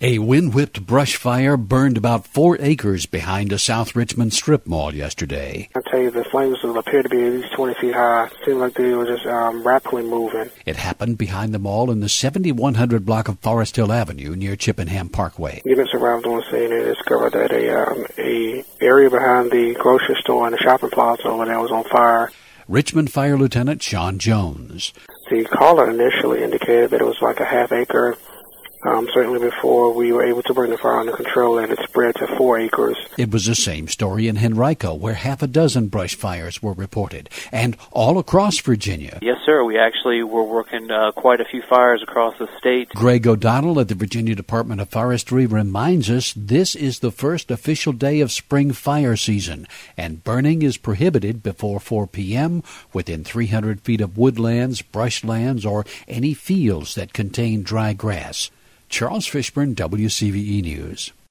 A wind-whipped brush fire burned about 4 acres behind a South Richmond strip mall yesterday. I tell you, the flames appeared to be at least 20 feet high. It seemed like they were just rapidly moving. It happened behind the mall in the 7100 block of Forest Hill Avenue near Chippenham Parkway. Units arrived on scene and discovered that a area behind the grocery store and the shopping plaza over there was on fire. Richmond Fire Lieutenant Sean Jones. The caller initially indicated that it was like a half acre. Certainly before we were able to bring the fire under control, and it spread to 4 acres. It was the same story in Henrico, where half a dozen brush fires were reported, and all across Virginia. Yes, sir. We actually were working quite a few fires across the state. Greg O'Donnell at the Virginia Department of Forestry reminds us this is the first official day of spring fire season, and burning is prohibited before 4 p.m. within 300 feet of woodlands, brushlands, or any fields that contain dry grass. Charles Fishburne, WCVE News.